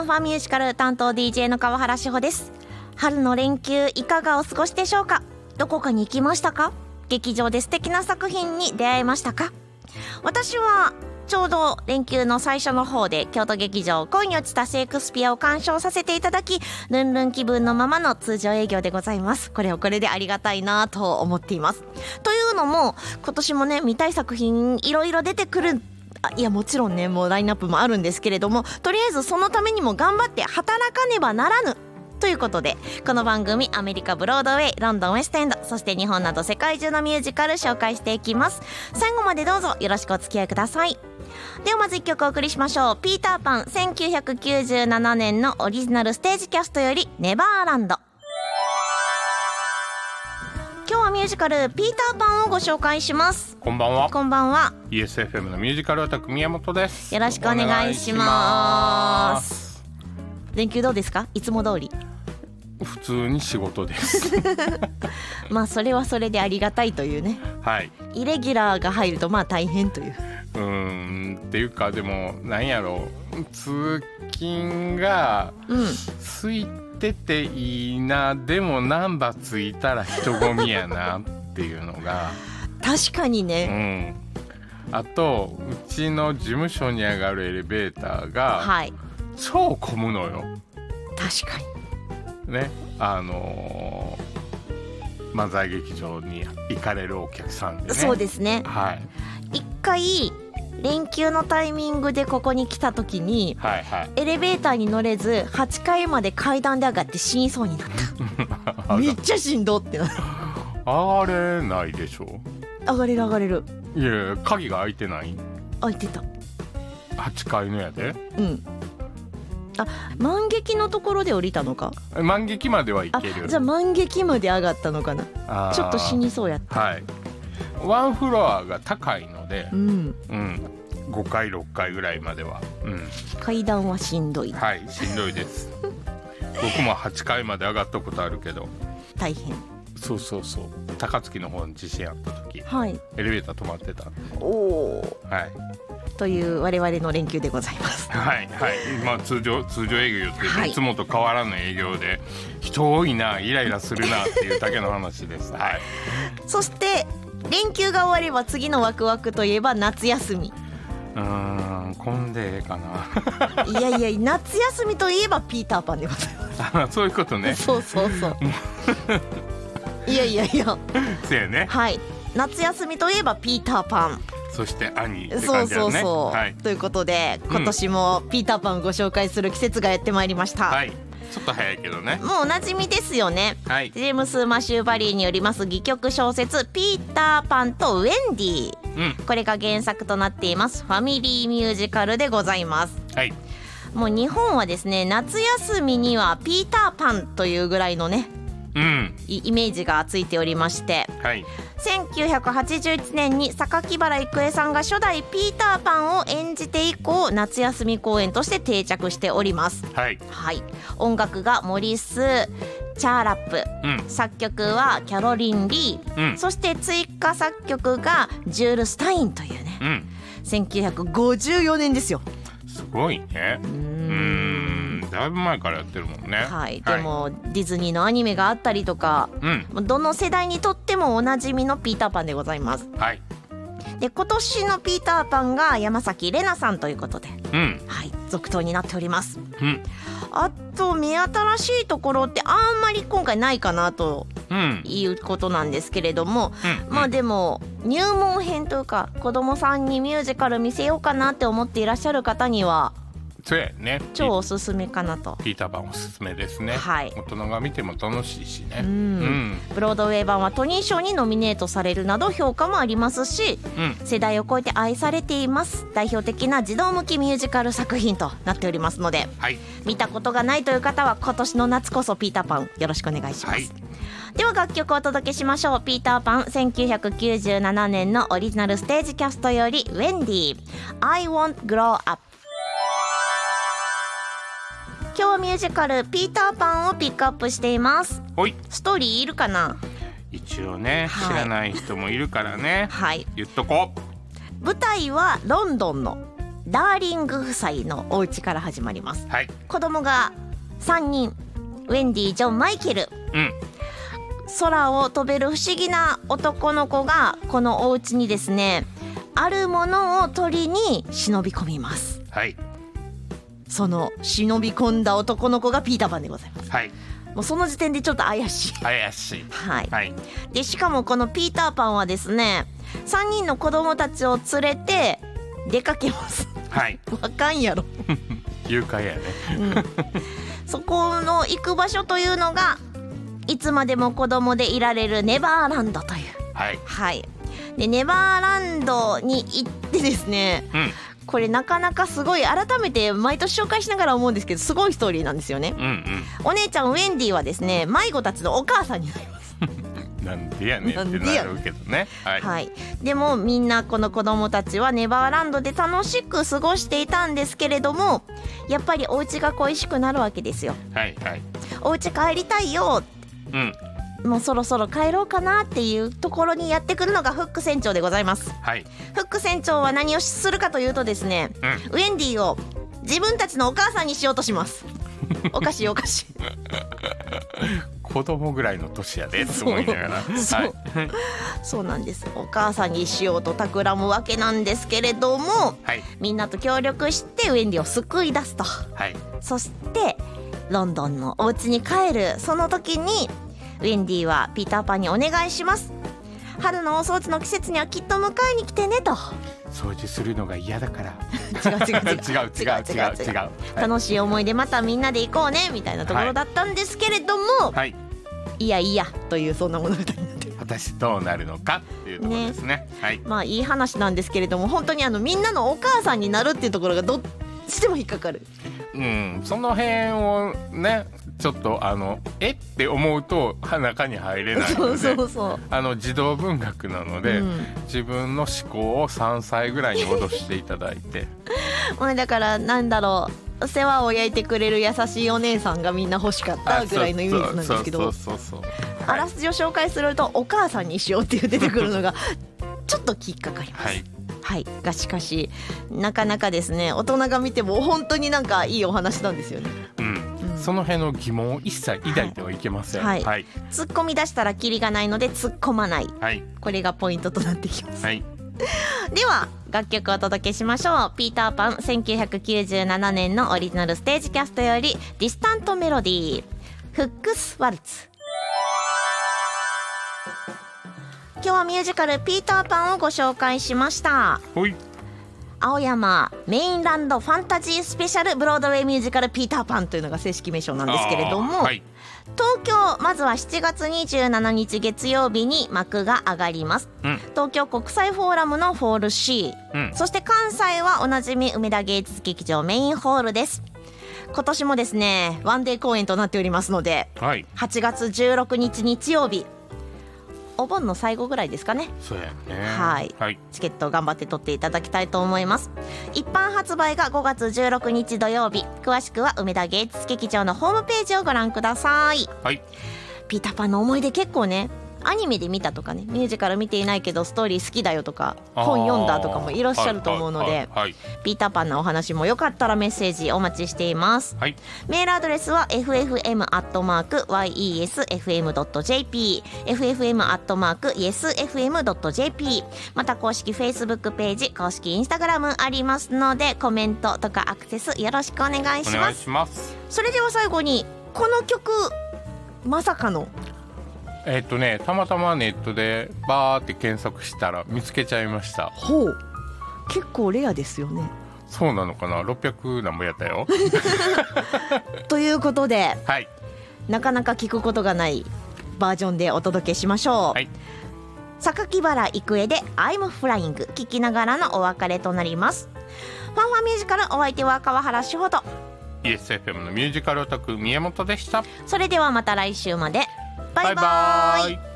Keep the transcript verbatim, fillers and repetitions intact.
んファミュージカル担当 ディージェー の川原志保です。春の連休いかがお過ごしでしょうか。どこかに行きましたか。劇場で素敵な作品に出会えましたか。私はちょうど連休の最初の方で京都劇場恋に落ちたシェイクスピアを鑑賞させていただき、ルンルン気分のままの通常営業でございます。これをこれでありがたいなと思っています。というのも今年もね、見たい作品いろいろ出てくる。あいやもちろんね、もうラインナップもあるんですけれども、とりあえずそのためにも頑張って働かねばならぬということで、この番組アメリカブロードウェイ、ロンドンウェストエンド、そして日本など世界中のミュージカル紹介していきます。最後までどうぞよろしくお付き合いください。ではまずいっきょくお送りしましょう。ピーターパン、せんきゅうひゃくきゅうじゅうななねんのオリジナルステージキャストよりネバーランド。今日はミュージカルピーターパンをご紹介します。 こんばんは。 こんばんは。 イーエスエフエム のミュージカルオタク宮本です。 よろしくお願いします。連休どうですか。いつも通り普通に仕事ですまあそれはそれでありがたいというね。 はい。 イレギュラーが入るとまあ大変という。 うーんっていうか、でもなんやろう、通勤が空いてていいな、でもナンバ着いたら人混みやなっていうのが確かにね、 うん、あとうちの事務所に上がるエレベーターが超混むのよ、はい、 確かにね。あのー、漫才劇場に行かれるお客さんでね。 そうですね、 はい、 一回連休のタイミングでここに来た時に、はいはい、エレベーターに乗れずはちかいまで階段で上がって死にそうになっためっちゃしんどってなるあれないでしょ。 上がれる上がれる。 いやいや、鍵が開いてない。 開いてた。 はちかいのやで。うん。 あ、満劇のところで降りたのか。 満劇までは行ける。 あ、じゃあ満劇まで上がったのかな。ちょっと死にそうやった。 はい。ワンフロアが高いので、 うんうん、ごかいろっかいぐらいまでは、うん、 階段はしんどい。 はい、しんどいです僕もはちかいまで上がったことあるけど大変。 そうそうそう、高槻の方に地震あった時、はい、エレベーター止まってた。 おー、 はい、 という我々の連休でございますはいはい、まあ、通常通常営業って、はい、いつもと変わらぬ営業で人多いな、イライラするなっていうだけの話です、はい、 そして連休が終われば次のワクワクといえば夏休み。 うーん、混んでええかないやいや、夏休みといえばピーターパンでございます。 そういうことね。 そうそうそういやいやいや、 そうやね。 はい、夏休みといえばピーターパン、 そして兄って感じだね。 そうそうそう、 はい、 ということで今年もピーターパンをご紹介する季節がやってまいりました、 はい、ちょっと早いけどね。 もうおなじみですよね、はい、ジェームス・マシュー・バリーによります戯曲小説ピーターパンとウェンディ、うん、これが原作となっていますファミリーミュージカルでございます、はい、もう日本はですね、夏休みにはピーターパンというぐらいのね、うん、イメージがついておりまして、はい、せんきゅうひゃくはちじゅういちねんに榊原郁恵さんが初代ピーターパンを演じて以降、夏休み公演として定着しております、はいはい、音楽がモリス・チャーラップ、うん、作曲はキャロリン・リー、うん、そして追加作曲がジュール・スタインというね、うん、せんきゅうひゃくごじゅうよねんですよ。 すごいね。うーん、だいぶ前からやってるもんね。 はい、でも、はい、ディズニーのアニメがあったりとか、うん、どの世代にとってもおなじみのピーターパンでございます、はい、で今年のピーターパンが山崎怜奈さんということで、うんはい、続投になっております、うん、あと目新しいところってあんまり今回ないかなということなんですけれども、うん、まあでも入門編というか子供さんにミュージカル見せようかなって思っていらっしゃる方にはそうやね、 超おすすめかなと。 ピーターパンおすすめですね、はい、大人が見ても楽しいしね、うん、うん、 ブロードウェイ版はトニー賞にノミネートされるなど評価もありますし、うん、世代を超えて愛されています。代表的な児童向きミュージカル作品となっておりますので、はい、見たことがないという方は今年の夏こそピーターパンよろしくお願いします、はい、では楽曲をお届けしましょう。ピーターパンせんきゅうひゃくきゅうじゅうななねんのオリジナルステージキャストよりウェンディ I won't grow up。今日はミュージカルピーターパンをピックアップしています。 おい、 ストーリーいるかな。 一応ね、はい、知らない人もいるからね、はい、言っとこう。 舞台はロンドンのダーリング夫妻のお家から始まります。 はい。 子供がさんにん、ウェンディ、ジョン、マイケル。 うん。 空を飛べる不思議な男の子がこのお家にですね、あるものを取りに忍び込みます。 はい。 その忍び込んだ男の子がピーターパンでございます。 はい。 もうその時点でちょっと怪しい。 怪しい。 はい。 はい。 でしかもこのピーターパンはですね、さんにんの子供たちを連れて出かけます。 はい。 わかんやろ。 誘拐やね。 うん、そこの行く場所というのが、いつまでも子供でいられるネバーランドという。 はい。 はい。でネバーランドに行ってですね、 うん。 これなかなかすごい、改めて毎年紹介しながら思うんですけど、すごいストーリーなんですよね。 うんうん。 お姉ちゃんウェンディはですね、迷子たちのお母さんになります。 なんでやねんってなるけどね。はい。 はい、でもみんなこの子供たちはネバーランドで楽しく過ごしていたんですけれども、やっぱりお家が恋しくなるわけですよ。 はいはい。 お家帰りたいよ、 うん。 もうそろそろ帰ろうかなっていうところにやってくるのがフック船長でございます。 はい。 フック船長は何をするかというとですね、 うん、 ウェンディを自分たちのお母さんにしようとします。おかしいおかしい。 子供ぐらいの年やでって思いながら。 そう、 はい、 そうなんです。お母さんにしようと企むわけなんですけれども、 はい、 みんなと協力してウェンディを救い出すと。 はい、 そしてロンドンのお家に帰るその時に、ウェンディはピーターパンにお願いします。春の大掃除の季節にはきっと迎えに来てねと。 掃除するのが嫌だから違う違う違う違う違う違う違う違う、 楽しい思い出またみんなで行こうねみたいなところだったんですけれども、 はい、 いやいやというそんな物語になってる。 果たしてどうなるのかっていうところですね。ね、はい、 まあいい話なんですけれども、本当にあのみんなのお母さんになるっていうところがどっちでも引っかかる。 うん、その辺をねちょっとあのえって思うと中に入れないので、 そうそうそう、 あの児童文学なので、うん、自分の思考をさんさいぐらいに戻していただいてもうだからなんだろう、世話を焼いてくれる優しいお姉さんがみんな欲しかったぐらいのイメージなんですけど、あらすじを紹介するとお母さんにしようっていう出てくるのがちょっと引っかかります。はい、はい、がしかしなかなかですね、大人が見ても本当になんかいいお話なんですよね。 うん、うん、その辺の疑問を一切抱いてはいけません。 はいはい、突っ込み出したらキリがないので突っ込まない、はい、これがポイントとなってきます。はい、では楽曲をお届けしましょう。ピーターパンせんきゅうひゃくきゅうじゅうななねんのオリジナルステージキャストよりディスタントメロディー、フックスワルツ。今日はミュージカルピーターパンをご紹介しました。 はい、 青山メインランドファンタジースペシャルブロードウェイミュージカルピーターパンというのが正式名称なんですけれども、はい、東京まずはしちがつにじゅうしちにち月曜日に幕が上がります。うん、東京国際フォーラムのホール C、うん、そして関西はおなじみ梅田芸術劇場メインホールです。今年もですねワンデー公演となっておりますので、はい、はちがつじゅうろくにち日曜日、お盆の最後ぐらいですかね。 そうやね、 はい、はい、チケット頑張って取っていただきたいと思います。一般発売がごがつじゅうろくにち土曜日。詳しくは梅田芸術劇場のホームページをご覧ください。はい、ピーターパンの思い出結構ね、アニメで見たとかね、ミュージカル見ていないけどストーリー好きだよとか本読んだとかもいらっしゃると思うので、ピーターパンのお話もよかったらメッセージお待ちしています。はい、メールアドレスは エフエフエムアットマークワイイーエスエフエムドットジェーピー エフエフエムアットマークイエスエフエムドットジェーピー、 また公式 Facebook ページ、公式 Instagram ありますのでコメントとかアクセスよろしくお願いします。お願いします。それでは最後にこの曲、まさかのえっとね、たまたまネットでバーって検索したら見つけちゃいました。 ほう、結構レアですよね。 そうなのかな、ろっぴゃくなんぼやったよということで、 はい、 なかなか聞くことがないバージョンでお届けしましょう。はい、榊原郁恵で I'm Flying 聞きながらのお別れとなります。ファンファンミュージカル、お相手は川原志穂とイーエスエフエム のミュージカルオタク宮本でした。 それではまた来週まで。バイバイ。 バイバイ。